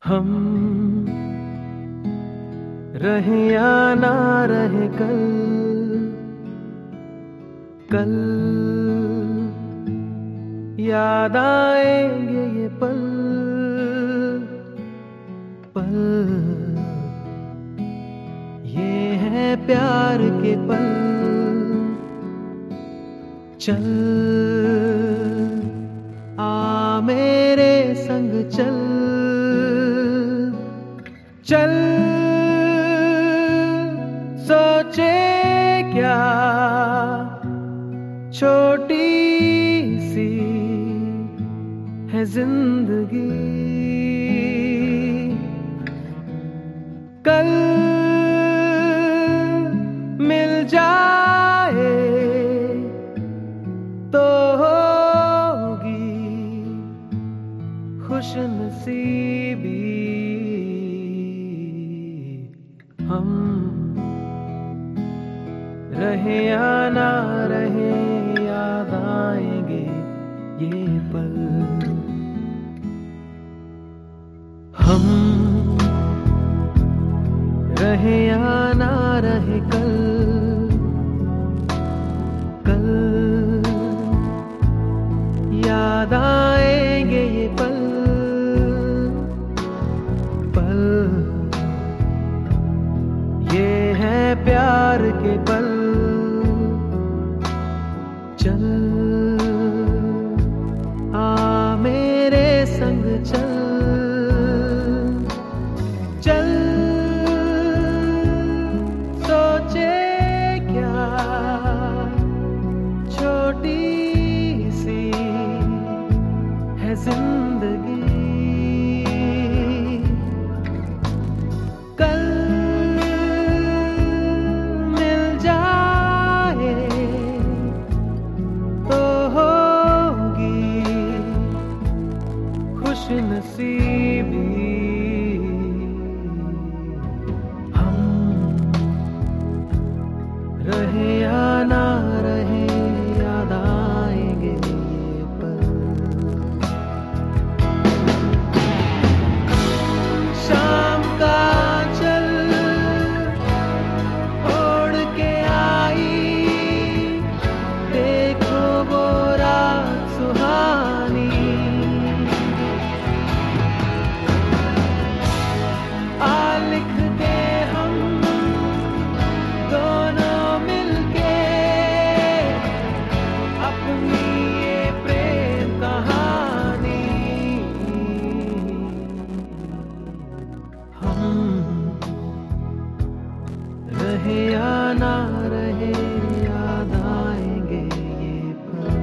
हम रहे या ना रहे कल, कल याद आएंगे ये पल, पल ये है प्यार के पल। चल आ मेरे संग चल, चल सोचे क्या छोटी सी है जिंदगी, कल मिल जाए तो होगी खुश नसीबी। हम रहे या ना रहे याद आएंगे ये पल। हम रहे या ना रहे कल, कल याद आएंगे ये पल, पल ये है प्यार के पल। चल आ मेरे संग चल, चल सोचे क्या छोटी सी है जिंदगी, कल मिल जाए तो होगी खुश नसीबी। हम रहे या ना रहे याद आएंगे ये पल। शाम का चल ओढ़ के आई, देखो वो रात सुहानी, आ लिख दे हम दोनों मिलके अपनी ये प्रेम कहानी। हम रहे या ना रहे याद आएंगे ये पल।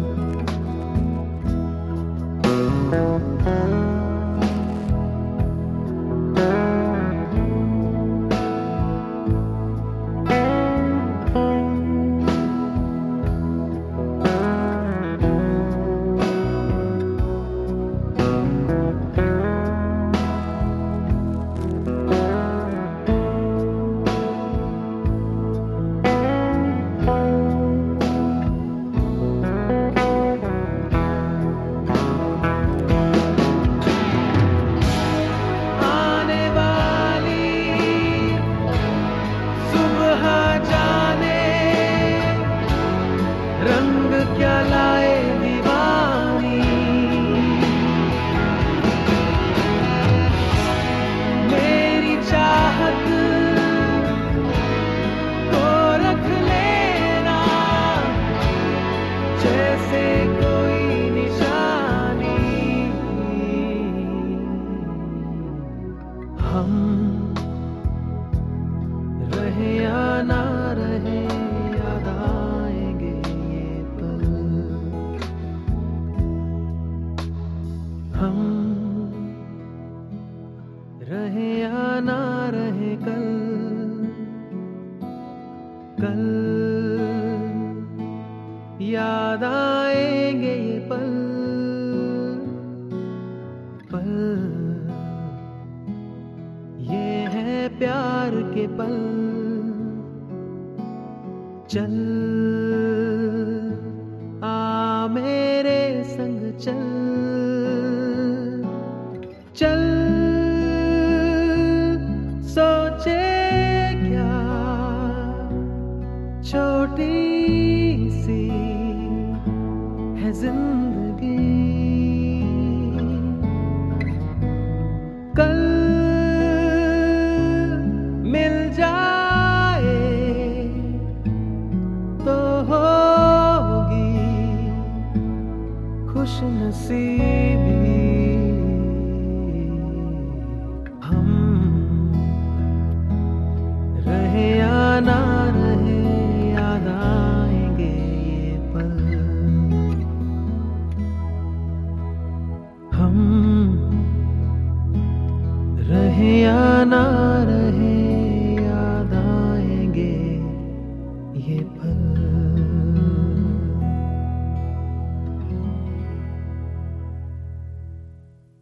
आने वाली सुबह जाने रंग क्या लाए दीवानी, मेरी चाहत को रख लेना जैसे कोई निशानी। हम रहे या ना रहे याद आएंगे ये पल। हम रहे या ना रहे कल, कल याद आएंगे ये पल, पल ये है प्यार के पल। चल आ मेरे संग चल, चल जिंदगी कल मिल जाए तो होगी खुश नसीबी। हम रहे या ना रहे याद आएंगे ये पल। हम रहे या ना रहे